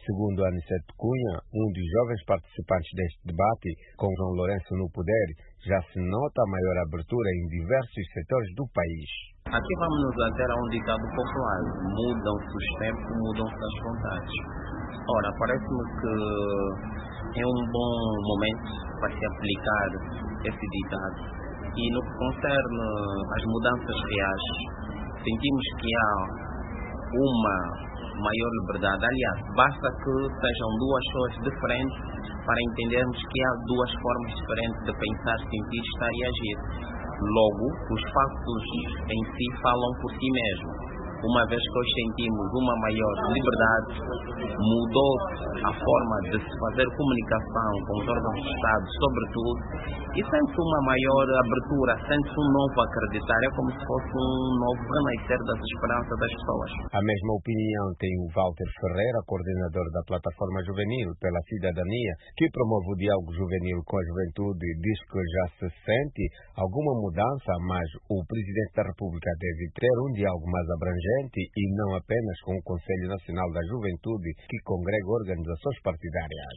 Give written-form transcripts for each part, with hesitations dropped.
Segundo Aniceto Cunha, um dos jovens participantes deste debate, com João Lourenço no poder, já se nota a maior abertura em diversos setores do país. Aqui vamos nos ater a um ditado popular: mudam-se os tempos, mudam-se as vontades. Ora, parece-me que é um bom momento para se aplicar esse ditado. E no que concerne às mudanças reais, sentimos que há uma maior liberdade. Aliás, basta que sejam duas pessoas diferentes para entendermos que há duas formas diferentes de pensar, sentir, estar e agir. Logo, os factos em si falam por si mesmos. Uma vez que hoje sentimos uma maior liberdade, mudou-se a forma de se fazer comunicação com os órgãos do Estado, sobretudo, e sente-se uma maior abertura, sente-se um novo acreditar, é como se fosse um novo renascer das esperanças das pessoas. A mesma opinião tem o Walter Ferreira, coordenador da Plataforma Juvenil pela Cidadania, que promove o diálogo juvenil com a juventude e diz que já se sente alguma mudança, mas o Presidente da República deve ter um diálogo mais abrangente e não apenas com o Conselho Nacional da Juventude, que congrega organizações partidárias.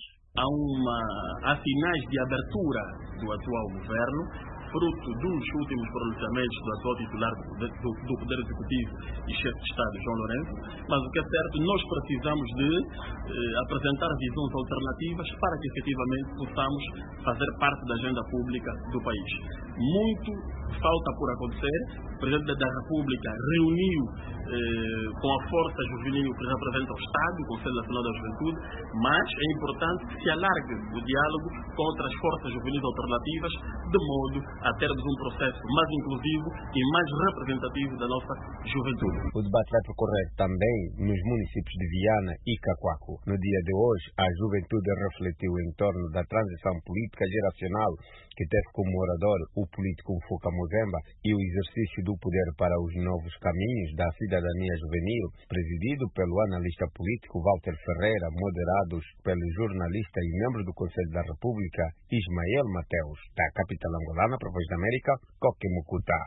Há sinais de abertura do atual governo, fruto dos últimos pronunciamentos do atual titular do Poder Executivo e chefe de Estado, João Lourenço, mas o que é certo, nós precisamos de apresentar visões alternativas para que efetivamente possamos fazer parte da agenda pública do país. Muito falta por acontecer. O Presidente da República reuniu com a força juvenil que representa o Estado, o Conselho Nacional da Juventude, mas é importante que se alargue o diálogo com outras forças juvenis alternativas, de modo a termos um processo mais inclusivo e mais representativo da nossa juventude. O debate vai percorrer também nos municípios de Viana e Cacoaco. No dia de hoje, a juventude refletiu em torno da transição política geracional que teve como orador o político Mfuka Muzemba e o exercício do poder para os novos caminhos da cidadania juvenil, presidido pelo analista político Walter Ferreira, moderados pelo jornalista e membro do Conselho da República Ismael Mateus. Da capital angolana, para a Voz da América, Coque Mucuta.